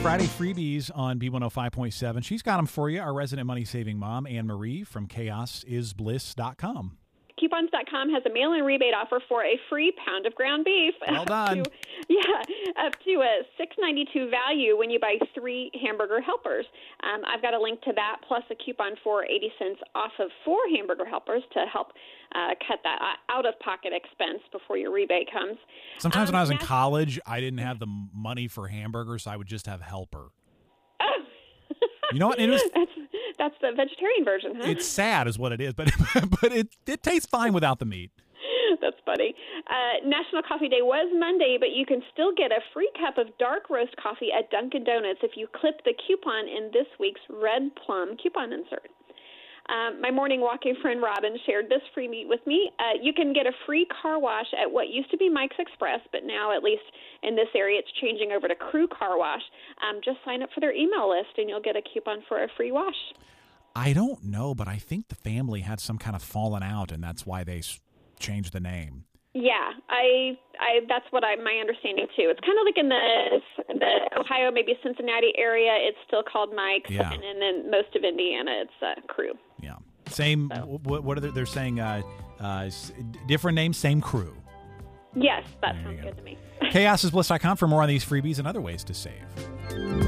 Friday freebies on B105.7. She's got them for you. Our resident money-saving mom, Anne Marie from chaosisbliss.com. Coupons.com has a mail-in rebate offer for a free pound of ground beef. Well done. Up to a $6.92 value when you buy 3 hamburger helpers. I've got a link to that, plus a coupon for 80 cents off of 4 hamburger helpers to help cut that out-of-pocket expense before your rebate comes. Sometimes when I was in college, I didn't have the money for hamburgers, so I would just have helper. Oh. You know what? It was... That's the vegetarian version, huh? It's sad is what it is, but it tastes fine without the meat. That's funny. National Coffee Day was Monday, but you can still get a free cup of dark roast coffee at Dunkin' Donuts if you clip the coupon in this week's Red Plum coupon insert. My morning walking friend Robin shared this freebie with me. You can get a free car wash at what used to be Mike's Express, but now, at least in this area, it's changing over to Crew Car Wash. Just sign up for their email list, and you'll get a coupon for a free wash. I don't know, but I think the family had some kind of falling out, and that's why they changed the name. Yeah, that's what my understanding too. It's kind of like in the Ohio, maybe Cincinnati area, it's still called Mike's, yeah. And then most of Indiana, it's Crew. Yeah, same. So. What are they're saying? Different name, same crew. Yes, that sounds good to me. chaosisbliss.com for more on these freebies and other ways to save.